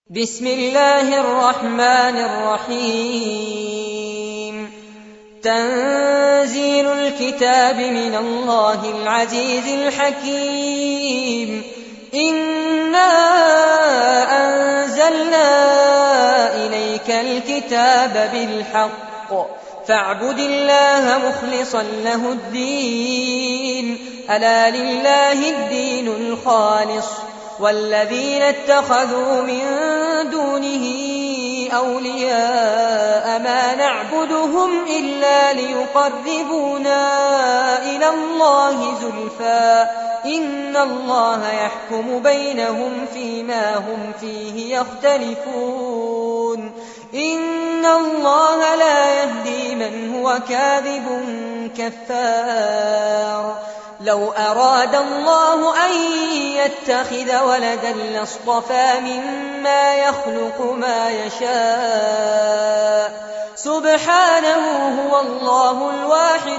بسم الله الرحمن الرحيم. تنزيل الكتاب من الله العزيز الحكيم. إنا أنزلنا إليك الكتاب بالحق فاعبد الله مخلصا له الدين. ألا لله الدين الخالص والذين اتخذوا من دونه أولياء ما نعبدهم إلا ليقربونا إلى الله زلفى إن الله يحكم بينهم فيما هم فيه يختلفون. إن الله لا يهدي من هو كاذب كفار. لو أراد الله أن يتخذ ولدا لاصطفى مما يخلق ما يشاء سبحانه هو الله الواحد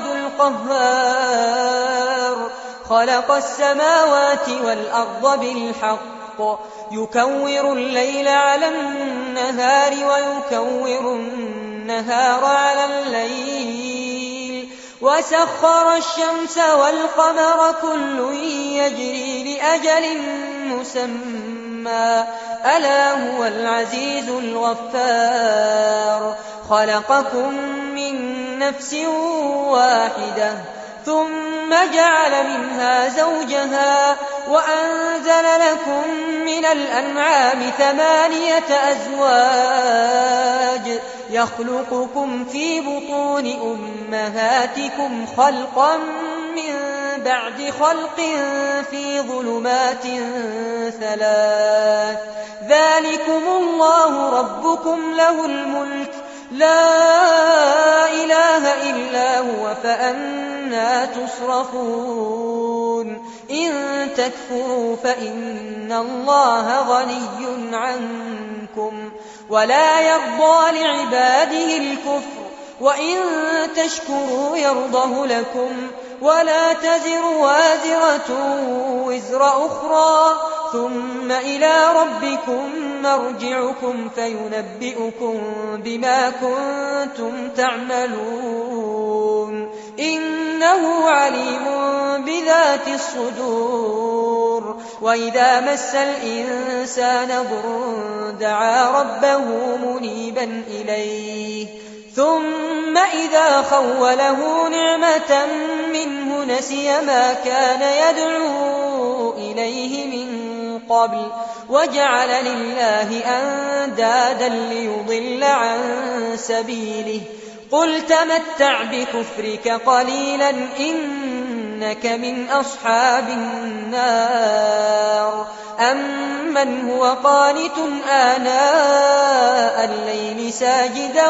القهار. خلق السماوات والأرض بالحق يكور الليل على النهار ويكور النهار على الليل وسخر الشمس والقمر كل يجري لأجل مسمى ألا هو العزيز الغفار. خلقكم من نفس واحدة ثم جعل منها زوجها وأنزل لكم من الأنعام 8 أزواج يخلقكم في بطون أمهاتكم خلقا من بعد خلق في ظلمات 3. ذلكم الله ربكم له الملك لا إله إلا هو فأنى تصرفون. إن تكفروا فإن الله غني عنكم ولا يرضى لعباده الكفر وإن تشكروا يرضه لكم ولا تزر وازرة وزر أخرى ثم إلى ربكم مرجعكم فينبئكم بما كنتم تعملون. إنه عليم بذات الصدور. وإذا مس الإنسان ضر دعا ربه منيبا إليه ثم إذا خوله نعمة منه نسي ما كان يدعو إليه من قبل وجعل لله أندادا ليضل عن سبيله. قل تمتع بكفرك قليلا إنك من أصحاب النار. أمن هو قانت آناء الليل ساجدا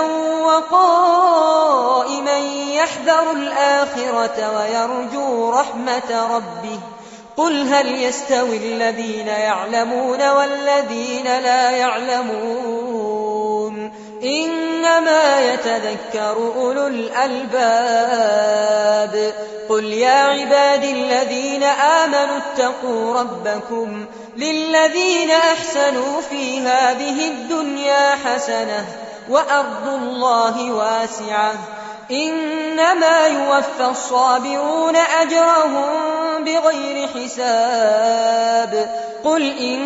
وقائما يحذر الآخرة ويرجو رحمة ربه. قل هل يستوي الذين يعلمون والذين لا يعلمون إنما يتذكر أولو الألباب. قل يا عبادي الذين آمنوا اتقوا ربكم للذين أحسنوا في هذه الدنيا حسنة وأرض الله واسعة إنما يوفى الصابرون أجرهم بغير حساب. قل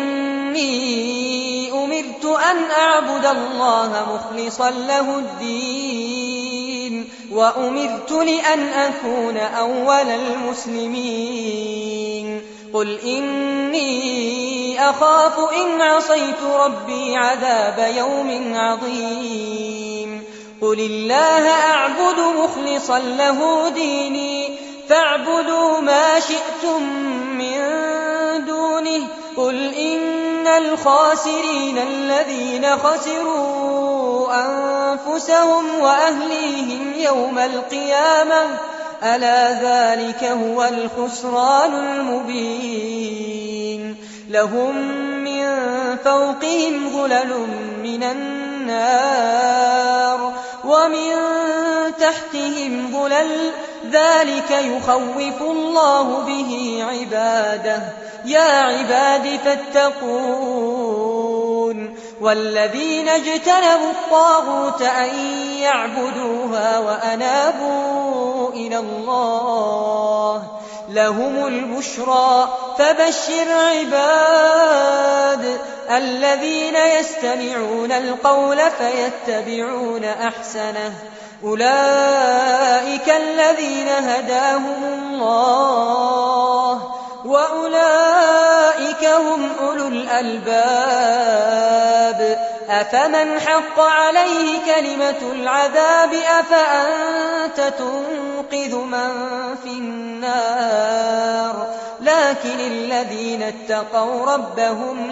إني أمرت أن أعبد الله مخلصا له الدين وأمرت لأن أكون أول المسلمين. قل إني أخاف إن عصيت ربي عذاب يوم عظيم. قل الله أعبد مخلصا له ديني فاعبدوا ما شئتم من دونه. قل إن الخاسرين الذين خسروا أنفسهم وأهليهم يوم القيامة ألا ذلك هو الخسران المبين. لهم من فوقهم ظلل من النار ومن تحتهم ظلل ذلك يخوف الله به عباده. يا عباد فاتقون والذين اجتنبوا الطاغوت أن يعبدوها وأنابوا إلى الله لهم البشرى فبشر عباد الذين يستمعون القول فيتبعون أحسنه أولئك الذين هداهم الله وأولئك هم أولو الألباب أفمن حق عليه كلمة العذاب أفأنت تنقذ من في النار لكن الذين اتقوا ربهم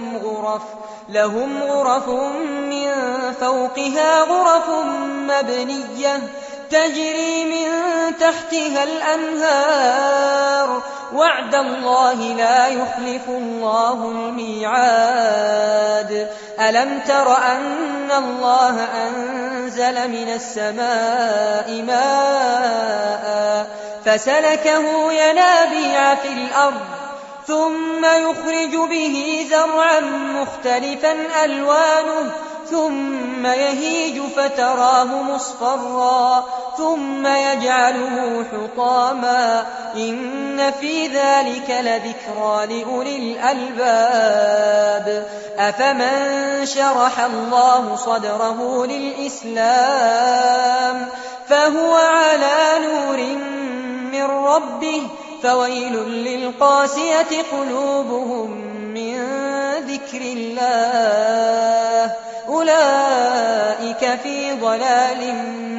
لهم غرف من فوقها غرف مبنية تجري من تحتها الأنهار وعد الله لا يخلف الله الميعاد ألم تر أن الله أنزل من السماء ماء فسلكه ينابيع في الأرض ثم يخرج به زرعا مختلفا ألوانه ثم يهيج فتراه مصفرا ثم يجعله حطاما إن في ذلك لذكرى لأولي الألباب أفمن شرح الله صدره للإسلام فهو على نور من ربه فويل للقاسية قلوبهم من ذكر الله أولئك في ضلال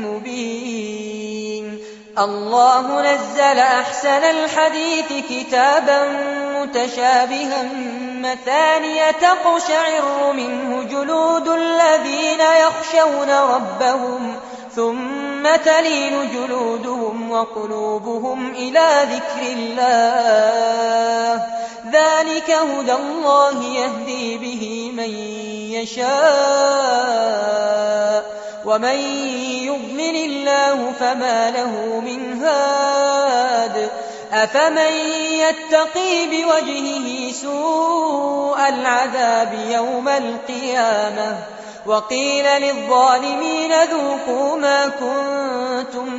مبين الله نزل أحسن الحديث كتابا متشابها مثانية تقشعر منه جلود الذين يخشون ربهم ثم تلين جلودهم وقلوبهم إلى ذكر الله ذلك هدى الله يهدي به من يشاء ومن يضلل الله فما له من هاد أفمن يتقي بوجهه سوء العذاب يوم القيامة وقيل للظالمين ذوقوا ما كنتم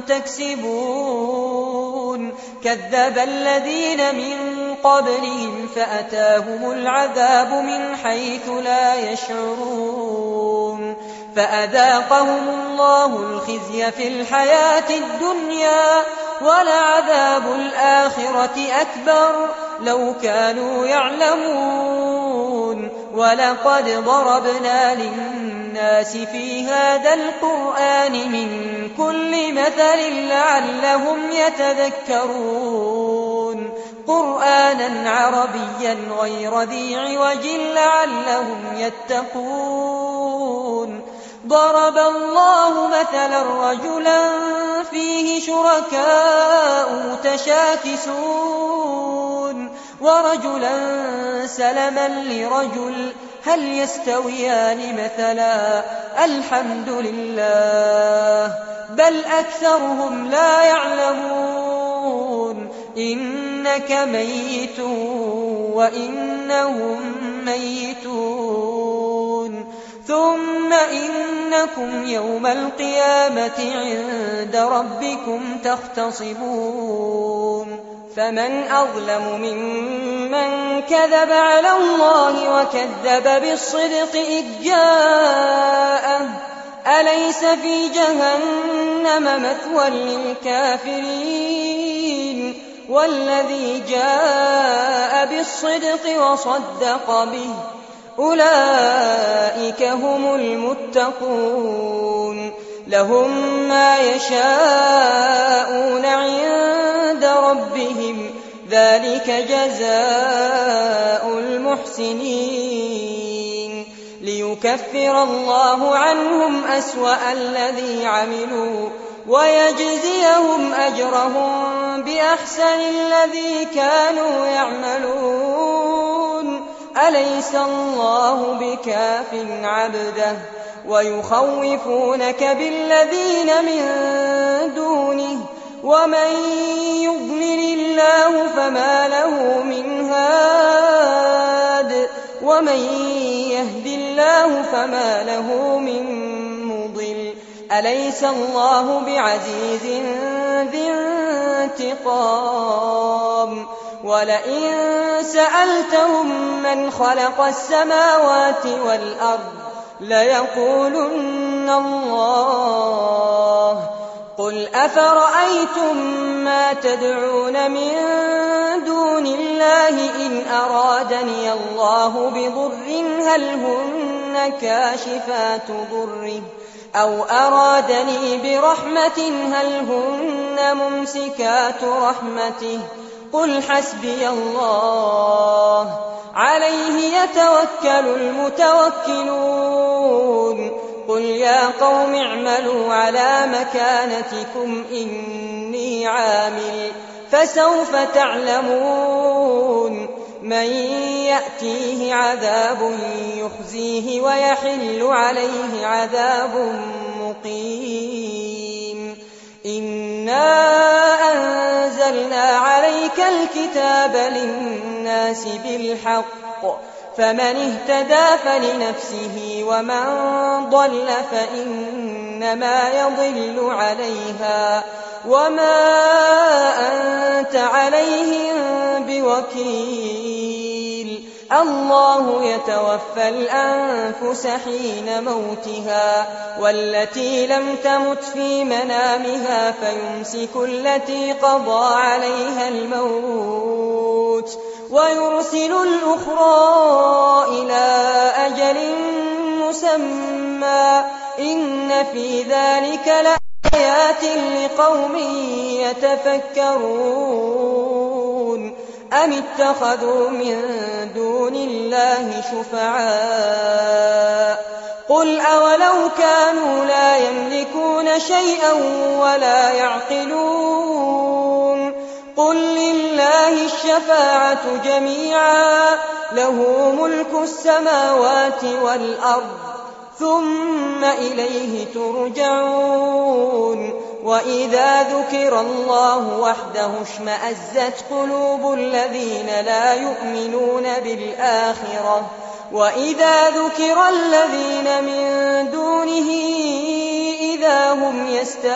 تكسبون كذب الذين من قبلهم فأتاهم العذاب من حيث لا يشعرون فأذاقهم الله الخزي في الحياة الدنيا ولعذاب الآخرة أكبر لو كانوا يعلمون ولقد ضربنا للناس في هذا القرآن من كل مثل لعلهم يتذكرون قرآنا عربيا غير ذي عوج لعلهم يتقون ضرب الله مثلا رجلا فيه شركاء متشاكسون ورجلا سلما لرجل هل يستويان مثلا الحمد لله بل أكثرهم لا يعلمون إنك ميت وإنهم ميتون ثم إنكم يوم القيامة عند ربكم تختصمون فمن أظلم ممن كذب على الله وكذب بالصدق إذ جاءه أليس في جهنم مثوى للكافرين والذي جاء بالصدق وصدق به أولئك هم المتقون لهم ما يشاءون عند ربهم ذلك جزاء المحسنين ليكفر الله عنهم أسوأ الذي عملوا ويجزيهم أجرهم بأحسن الذي كانوا يعملون أليس الله بكاف عبده ويخوفونك بالذين من دونه ومن يضلل الله فما له من هاد ومن يهد الله فما له من مضل أليس الله بعزيز ذي انتقام ولئن سألتهم من خلق السماوات والأرض ليقولن الله قل أفرأيتم ما تدعون من دون الله إن أرادني الله بضر هل هن كاشفات ضره أو أرادني برحمة هل هن ممسكات رحمته قل حسبي الله عليه يتوكل المتوكلون قل يا قوم اعملوا على مكانتكم إني عامل فسوف تعلمون من يأتيه عذاب يخزيه ويحل عليه عذاب مقيم إنا أنزلنا عليك الكتاب للناس بالحق فمن اهتدى فلنفسه ومن ضل فإنما يضل عليها وما أنت عليهم بوكيل الله يتوفى الأنفس حين موتها والتي لم تمت في منامها فيمسك التي قضى عليها الموت ويرسل الأخرى إلى أجل مسمى إن في ذلك لآيات لقوم يتفكرون أم اتخذوا من دون الله شفعاء قل أولو كانوا لا يملكون شيئا ولا يعقلون قل لله الشفاعة جميعا له ملك السماوات والأرض ثم إليه ترجعون وإذا ذكر الله وحده اشمأزت قلوب الذين لا يؤمنون بالآخرة وإذا ذكر الذين من دونه إذا هم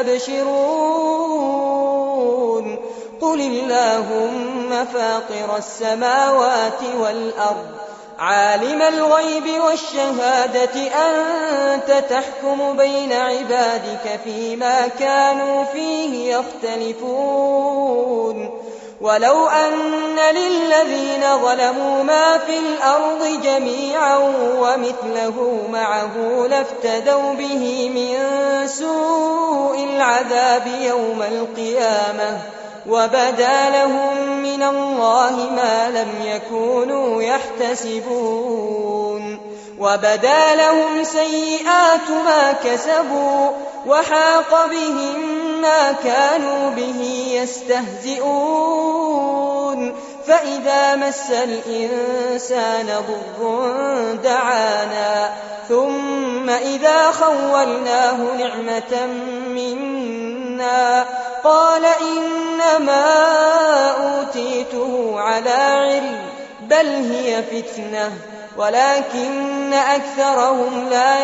يستبشرون قل اللهم فاطر السماوات والأرض عالم الغيب والشهادة أنت تحكم بين عبادك فيما كانوا فيه يختلفون ولو أن للذين ظلموا ما في الأرض جميعا ومثله معه لافتدوا به من سوء العذاب يوم القيامة وبدا لهم من الله ما لم يكونوا يحتسبون وبدا لهم سيئات ما كسبوا وحاق بهم ما كانوا به يستهزئون فإذا مس الإنسان ضر دعانا ثم إذا خولناه نعمة منا قال إنما أوتيته على علم بل هي فتنة ولكن أكثرهم لا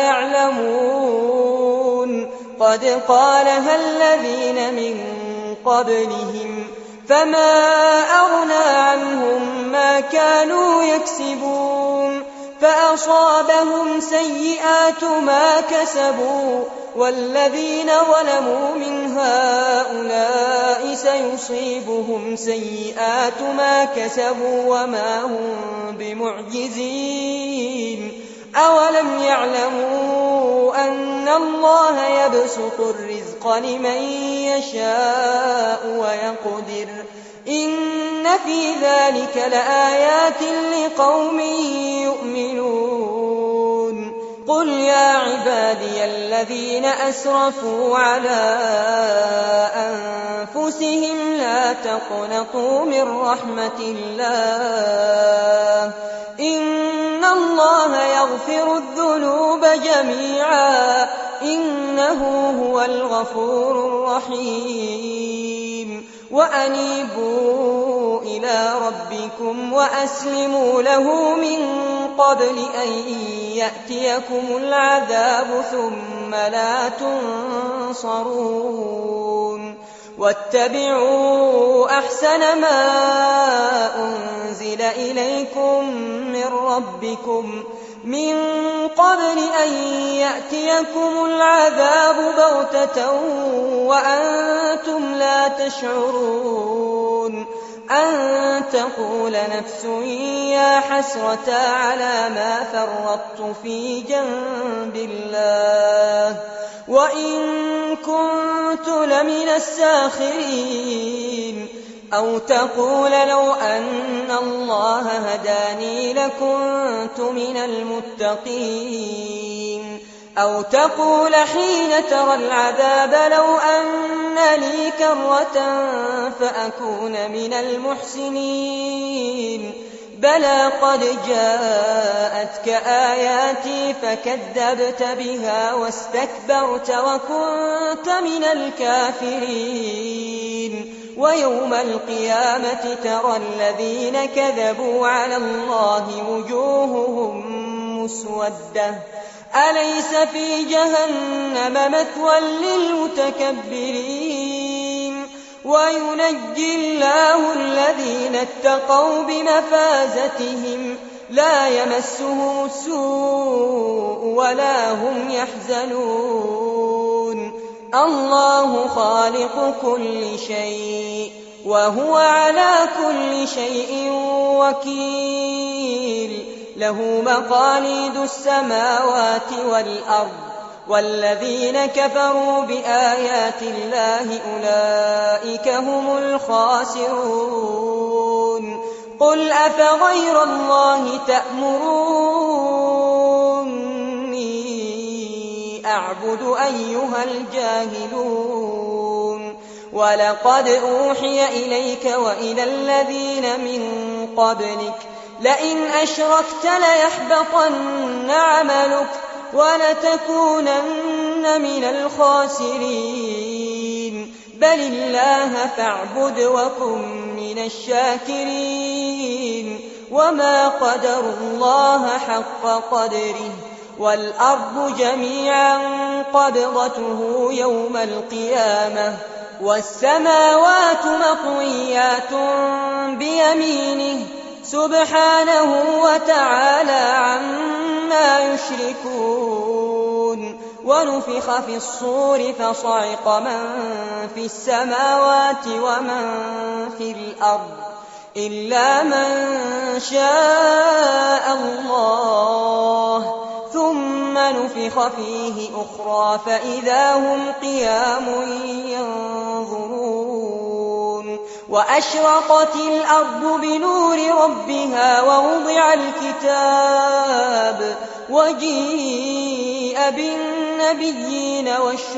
يعلمون قد قالها الذين من قبلهم فما أغنى عنهم ما كانوا يكسبون فأصابهم سيئات ما كسبوا والذين ظلموا من هؤلاء سيصيبهم سيئات ما كسبوا وما هم بمعجزين أولم يعلموا أن الله يبسط الرزق لمن يشاء ويقدر إن في ذلك لآيات لقوم يؤمنون قل يا عبادي الذين أسرفوا على أنفسهم لا تقنطوا من رحمة الله إن الله يغفر الذنوب جميعا إنه هو الغفور الرحيم وأنيبوا إلى ربكم وأسلموا له من قبل أن يأتيكم العذاب ثم لا تنصرون واتبعوا أحسن ما أنزل إليكم من ربكم من قبل أن يأتيكم العذاب بغتة وأنتم لا تشعرون أن تقول نفس يا حسرة على ما فرطت في جنب الله وإن كنت لمن الساخرين أو تقول لو أن الله هداني لكنت من المتقين أو تقول حين ترى العذاب لو أن لي كرة فأكون من المحسنين بلى قد جاءتك آياتي فكذبت بها واستكبرت وكنت من الكافرين ويوم القيامة ترى الذين كذبوا على الله وجوههم مسودة أليس في جهنم مثوى للمتكبرين وينجي الله الذين اتقوا بمفازتهم لا يمسهم السوء ولا هم يحزنون الله خالق كل شيء وهو على كل شيء وكيل له مقاليد السماوات والأرض والذين كفروا بآيات الله أولئك هم الخاسرون قل أفغير الله تأمروني أعبد أيها الجاهلون ولقد أوحي إليك وإلى الذين من قبلك لئن أشركت ليحبطن عملك ولتكونن من الخاسرين بل الله فاعبد وكن من الشاكرين وما قدروا الله حق قدره والأرض جميعا قبضته يوم القيامة والسماوات مطويات بيمينه سبحانه وتعالى عما يشركون ونفخ في الصور فصعق من في السماوات ومن في الأرض إلا من شاء الله ثم نفخ فيه أخرى فإذا هم قيام ينظرون وأشرقت الأرض بنور ربها ووضع الكتاب وجيء بالنبيين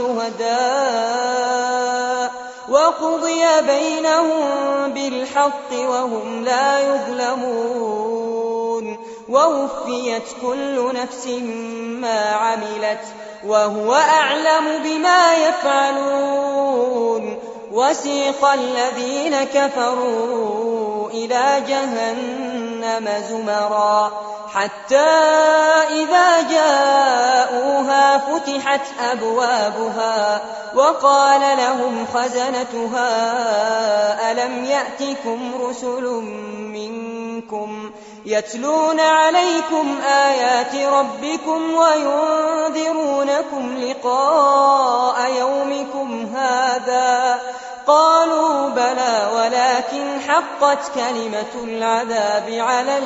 والشهداء وقضي بينهم بالحق وهم لا يظلمون ووفيت كل نفس ما عملت وهو أعلم بما يفعلون وسيق الذين كفروا إلى جهنم زمرا حتى إذا جاءوها فتحت أبوابها وقال لهم خزنتها ألم يأتكم رسل منكم يتلون عليكم آيات ربكم وينذرونكم لقاء يومكم هذا قالوا بلى ولكن حقت كلمة العذاب على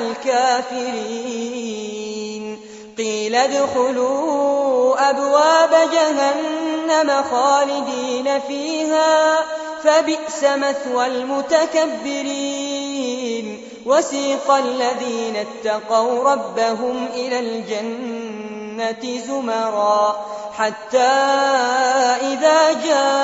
الكافرين قيل ادخلوا أبواب جهنم خالدين فيها فبئس مثوى المتكبرين وسيق الذين اتقوا ربهم إلى الجنة زمرا حتى إذا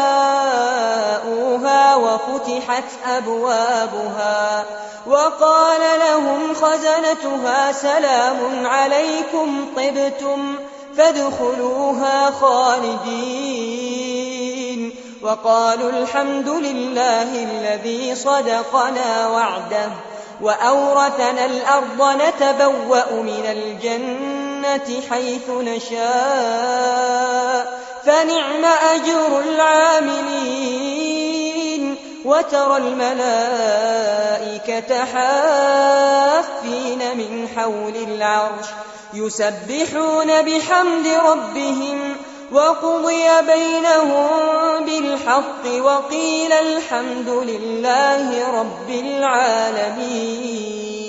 جاءوها وفتحت أبوابها وقال لهم خزنتها سلام عليكم طبتم فادخلوها خالدين وقالوا الحمد لله الذي صدقنا وعده وأورثنا الأرض نتبوأ من الجنة حيث نشاء فنعم أجر العاملين وترى الملائكة حافين من حول العرش يسبحون بحمد ربهم وقضي بينهم بالحق وقيل الحمد لله رب العالمين.